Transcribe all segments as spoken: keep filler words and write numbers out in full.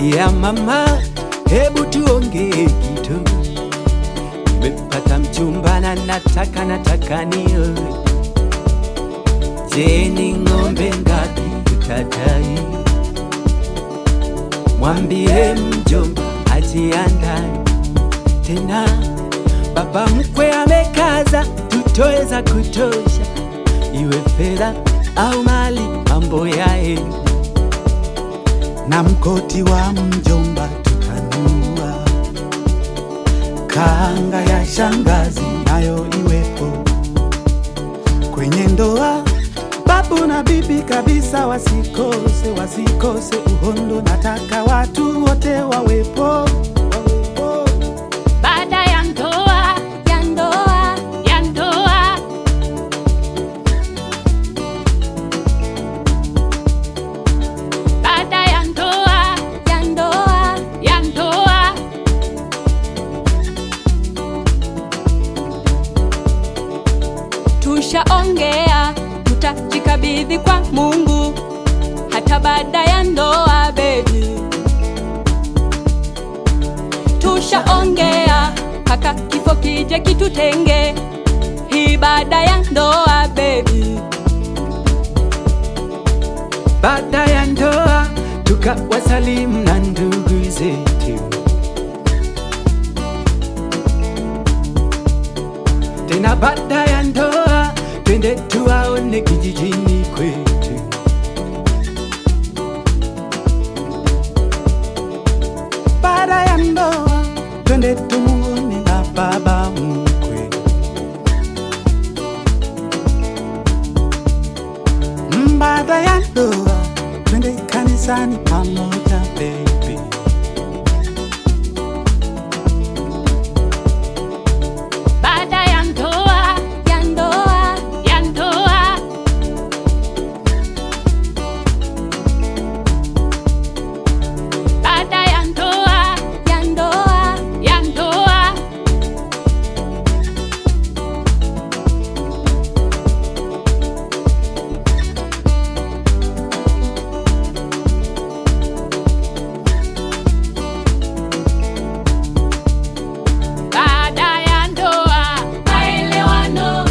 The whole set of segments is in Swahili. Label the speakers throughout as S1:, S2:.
S1: Ya mama, hebu tuongee kitu. Nimepata mchumba na nataka nataka nioe. Je, ni ng'ombe ngapi utadai? Mwambie mjomba ajiandae. Tena baba mkwe amekaza, tutoe za kutosha. Iwe fedha au mali, mambo yae.
S2: Na mkoti wa mjomba tutanua, kanga ya shangazi nayo iwepo. Kwenye ndoa babu na bibi kabisa wasikose, wasikose uhondo. Nataka watu wote wawepo, wawepo.
S3: Baada ya ndoa, ya ndoa, ya ndoa, baada ya ndoa, ya ndoa, ya ndoa, tushaongea tutajikabidhi kwa Mungu hata baada ya ndoa baby. Tushaongea paka kifo kije kitutenge, hii baada ya ndoa baby.
S1: Baada ya ndoa tukawasalimu na ndugu zetu. Tena baada ya ndoa twende tuwaone kijijini kwetu.
S2: Baada ya ndoa twende tumuone na baba mkwe. Baada ya ndoa twende kanisani pamoja baby.
S3: Baada ya ndoa, ya ndoa, ya ndoa, baada ya ndoa, ya ndoa, ya ndoa, baada ya ndoa, maelewano.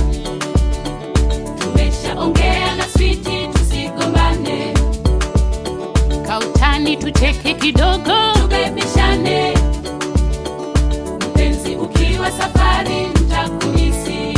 S3: Tumeshaongea na switi tusigombane, kautani tucheke kidogo, tubebishane. Mpenzi ukiwa safari nitakumisi.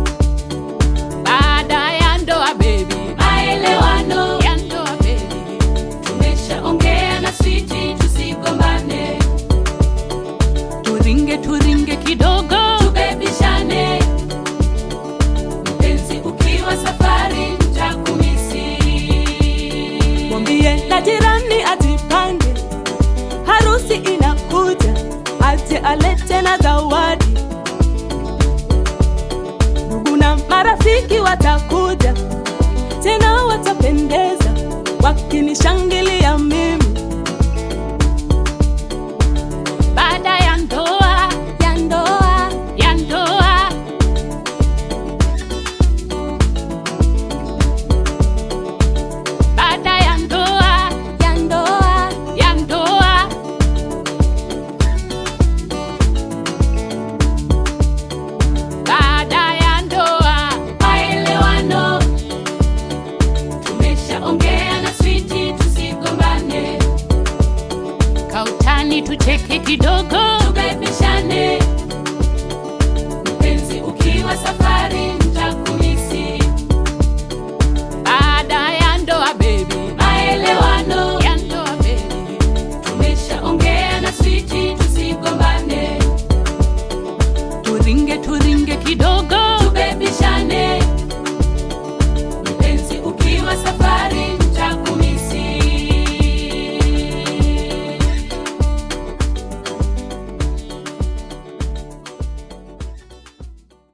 S3: Baada ya ndoa baby, maelewano. Ya ndoa baby, tumeshaongea na switi tusigombane, turinge turinge kidogo, tubebishane. Mpenzi ukiwa safari nitakumisi.
S4: Mwambie na jirani ajipange, harusi inakuja, aje alete na zawadi. Ndugu na marafiki wata